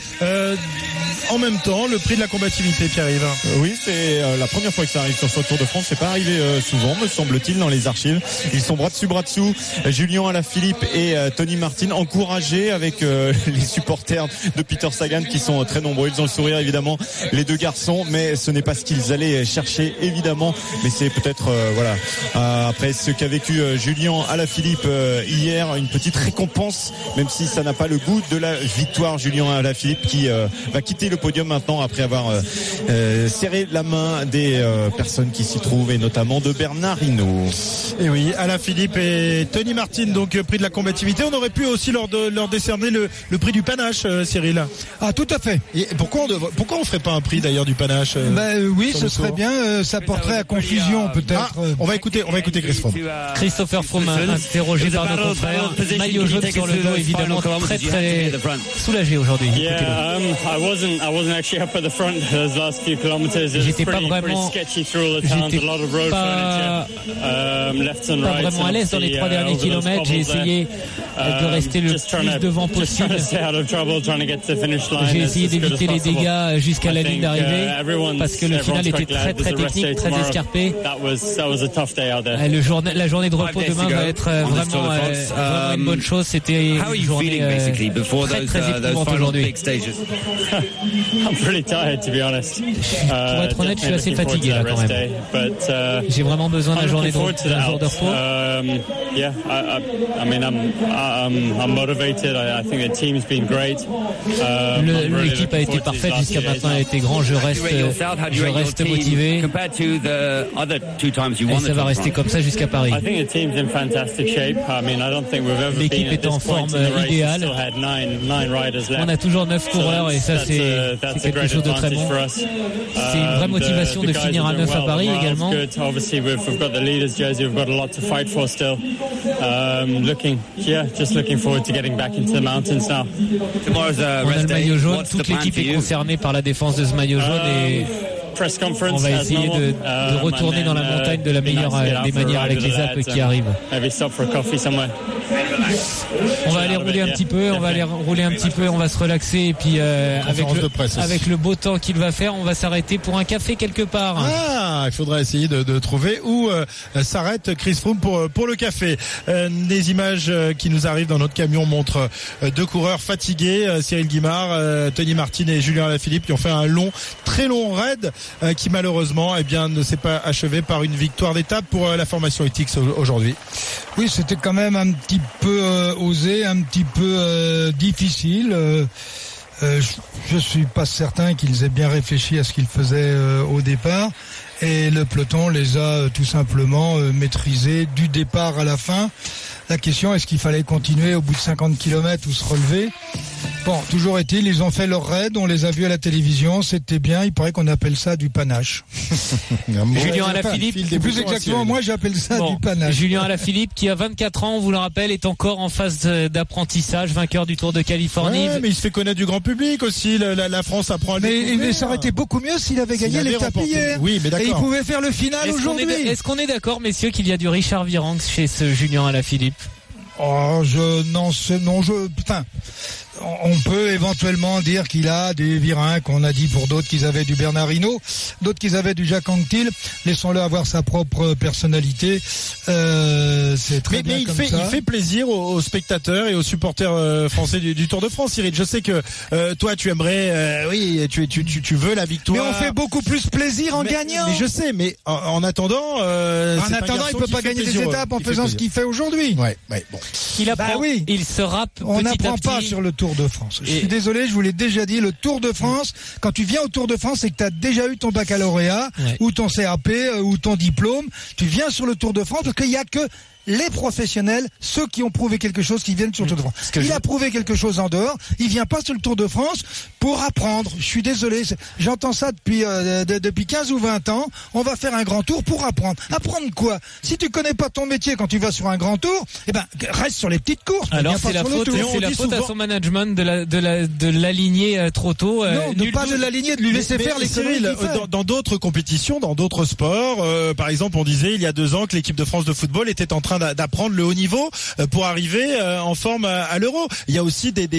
en même temps le prix de la combativité. Pierre-Yves. Oui, c'est la première fois que ça arrive sur ce Tour de France. C'est pas arrivé souvent, me semble-t-il, dans les archives. Ils sont bras dessous. Julien Alaphilippe et Tony Martin, encouragés avec les supporters de Peter Sagan qui sont très nombreux. Ils ont le sourire évidemment, les 2 garçons, mais ce n'est pas ce qu'ils allaient chercher évidemment. Mais c'est peut-être après ce qu'a vécu Julien Alaphilippe hier, une petite récompense, même si ça n'a pas le goût de la victoire. Julien Alaphilippe qui va quitter le podium maintenant après avoir serré la main des personnes qui s'y trouvent et notamment de Bernard Hinault. Et oui, Alaphilippe et Tony Martin, donc prix de la combativité. On aurait pu aussi leur décerner le prix du panache, Cyril. Ah, tout à fait. Et pourquoi on ferait pas un prix d'ailleurs du panache oui, ce serait bien. Ça porterait à confusion peut-être. On va écouter Chris Froome. Christopher Froome interrogé par nos confrères. Maillot jaune sur le dos, évidemment, très très soulagé aujourd'hui. J'étais pas vraiment à l'aise dans les 3 derniers kilomètres. J'ai essayé de rester le plus devant possible. J'ai essayé d'éviter les dégâts jusqu'à la ligne d'arrivée parce que le final était très très technique, très escarpé. La journée de repos demain va être vraiment une bonne chose. C'était une journée très très éprouvante aujourd'hui. Pour être honnête, je suis assez fatigué là quand même. J'ai vraiment besoin d'un jour de repos. L'équipe a été parfaite jusqu'à maintenant, a été grand. Je reste motivé. Et ça va rester comme ça jusqu'à Paris. L'équipe est en forme idéale. On a toujours 9 coureurs et ça c'est quelque chose de très bon. C'est une vraie motivation de finir à 9 à à Paris également. Obviously, we've got the leaders jersey. We've got a lot to fight for still. Just looking forward to getting back into the mountains now. On a le maillot jaune. Toute l'équipe est concernée par la défense de ce maillot jaune et on va essayer de retourner dans la montagne de la meilleure des manières avec les Alpes qui arrivent. On va aller rouler un petit peu, on va se relaxer et puis avec le beau temps qu'il va faire, on va s'arrêter pour un café quelque part. Ah, il faudra essayer de trouver où s'arrête Chris Froome pour le café. Des images qui nous arrivent dans notre camion montrent deux coureurs fatigués, Cyril Guimard, Tony Martin et Julien Alaphilippe qui ont fait un très long raid qui malheureusement ne s'est pas achevé par une victoire d'étape pour la formation Etixx aujourd'hui. Oui, c'était quand même un petit peu osé, un petit peu difficile. Je suis pas certain qu'ils aient bien réfléchi à ce qu'ils faisaient au départ. Et le peloton les a tout simplement maîtrisés du départ à la fin. La question, est-ce qu'il fallait continuer au bout de 50 km ou se relever? Bon, toujours est-il, ils ont fait leur raid, on les a vus à la télévision, c'était bien, il paraît qu'on appelle ça du panache. Julien Alaphilippe, plus exactement, moi j'appelle ça du panache. Julien Alaphilippe qui a 24 ans, on vous le rappelle, est encore en phase d'apprentissage, vainqueur du Tour de Californie. Ouais, mais il se fait connaître du grand public aussi, la France apprend à le découvrir. Mais ça aurait été beaucoup mieux s'il avait gagné l'étape hier. Oui, mais d'accord. Et il pouvait faire le final aujourd'hui. Est-ce qu'on est d'accord, messieurs, qu'il y a du Richard Virenque chez ce Julien Alaphilippe? On peut éventuellement dire qu'il a des Virenque, on a dit pour d'autres qu'ils avaient du Bernard Hinault, d'autres qu'ils avaient du Jacques Anquetil. Laissons-le avoir sa propre personnalité. C'est très bien comme ça. Il fait plaisir aux spectateurs et aux supporters français du Tour de France, Cyril. Je sais que toi tu aimerais, tu veux la victoire. Mais on fait beaucoup plus plaisir en gagnant. Mais je sais, mais en attendant, il peut pas gagner des étapes en faisant ce qu'il fait aujourd'hui. Ouais, bon. Il apprend, il se rappe petit à petit. On n'apprend pas sur le Tour de France. Je suis désolé, je vous l'ai déjà dit, le Tour de France, quand tu viens au Tour de France, c'est que tu as déjà eu ton baccalauréat, ou ton CAP, ou ton diplôme. Tu viens sur le Tour de France parce qu'il n'y a que les professionnels, ceux qui ont prouvé quelque chose, qui viennent sur le Tour de France. Il a prouvé quelque chose en dehors, il vient pas sur le Tour de France pour apprendre. Je suis désolé, j'entends ça depuis 15 ou 20 ans. On va faire un grand tour pour apprendre. Apprendre quoi? Si tu connais pas ton métier quand tu vas sur un grand tour, reste sur les petites courses. Alors c'est la faute à son management de l'aligner trop tôt. Non, pas de l'aligner, de lui laisser faire les Cyril, dans d'autres compétitions, dans d'autres sports, par exemple, on disait il y a 2 ans que l'équipe de France de football était en train d'apprendre le haut niveau pour arriver en forme à l'Euro. Il y a aussi des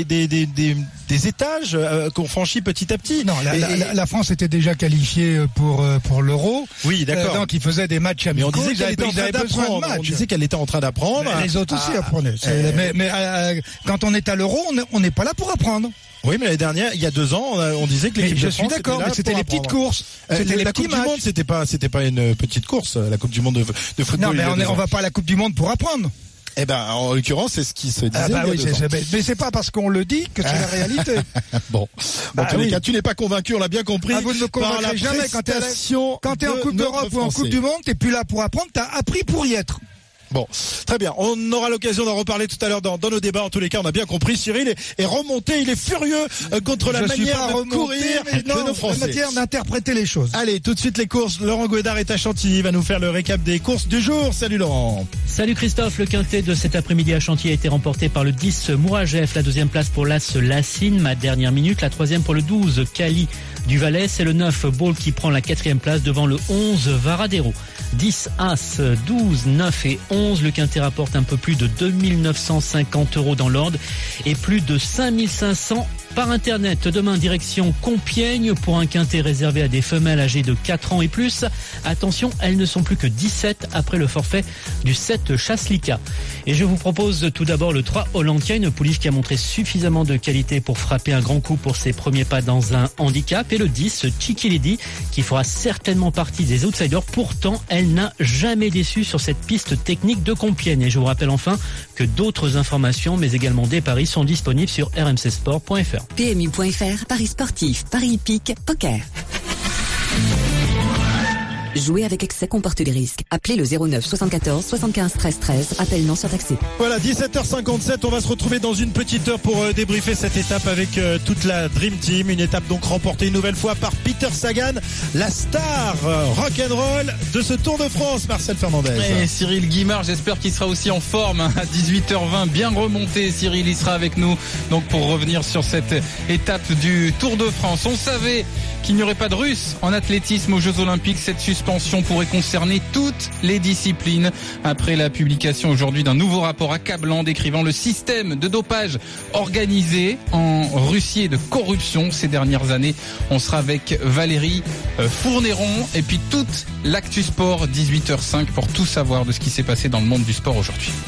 étages qu'on franchit petit à petit. Non, la France était déjà qualifiée pour l'Euro. Oui, d'accord. Donc ils faisaient des matchs amicaux. Mais on disait qu'elle était en train d'apprendre. On disait qu'elle était en train d'apprendre. Les autres aussi apprenaient. Mais quand on est à l'Euro, on n'est pas là pour apprendre. Oui, mais l'année dernière, il y a 2 ans, on disait que l'équipe de France. Je suis d'accord, mais c'était les petites courses. C'était la Coupe du Monde, c'était pas une petite course, la Coupe du Monde de football. Non, mais on va pas à la Coupe du Monde pour apprendre. En l'occurrence, c'est ce qui se disait. Mais c'est pas parce qu'on le dit que c'est la réalité. Bon. En tous les cas, tu n'es pas convaincu, on l'a bien compris. Vous ne me convaincrez jamais quand t'es en Coupe d'Europe ou en Coupe du Monde, t'es plus là pour apprendre, t'as appris pour y être. Bon, très bien. On aura l'occasion d'en reparler tout à l'heure dans nos débats. En tous les cas, on a bien compris. Cyril est remonté. Il est furieux contre la manière de courir de nos Français. La manière d'interpréter les choses. Allez, tout de suite les courses. Laurent Gouédard est à Chantilly. Il va nous faire le récap des courses du jour. Salut Laurent. Salut Christophe. Le quintet de cet après-midi à Chantilly a été remporté par le 10 Mouragef. La 2e place pour l'As Lassine, ma dernière minute. La 3e pour le 12 Cali du Valais. C'est le 9 Ball qui prend la 4e place devant le 11 Varadero. 10 As, 12, 9 et 11. Le quintet rapporte un peu plus de 2 950 € dans l'ordre et plus de 5 500 par internet. Demain, direction Compiègne pour un quintet réservé à des femelles âgées de 4 ans et plus. Attention, elles ne sont plus que 17 après le forfait du 7 Chaslika. Et je vous propose tout d'abord le 3 Hollandia, une pouliche qui a montré suffisamment de qualité pour frapper un grand coup pour ses premiers pas dans un handicap. Et le 10 Chikilidi qui fera certainement partie des outsiders. Pourtant, elle n'a jamais déçu sur cette piste technique de Compiègne. Et je vous rappelle enfin que d'autres informations, mais également des paris, sont disponibles sur rmcsport.fr. PMU.fr, paris sportif, paris hippique, poker. Jouer avec excès comporte des risques. Appelez le 09 74 75 13 13. Appel non surtaxé. Voilà, 17h57, on va se retrouver dans une petite heure pour débriefer cette étape avec toute la Dream Team. Une étape donc remportée une nouvelle fois par Peter Sagan, la star rock'n'roll de ce Tour de France, Marcel Fernandez. Et Cyril Guimard, j'espère qu'il sera aussi en forme à 18h20, bien remonté. Cyril, il sera avec nous donc pour revenir sur cette étape du Tour de France. On savait qu'il n'y aurait pas de Russes en athlétisme aux Jeux Olympiques. Cette suspension pourrait concerner toutes les disciplines après la publication aujourd'hui d'un nouveau rapport accablant décrivant le système de dopage organisé en Russie et de corruption ces dernières années. On sera avec Valérie Fournéron et puis toute l'actu sport 18h05 pour tout savoir de ce qui s'est passé dans le monde du sport aujourd'hui.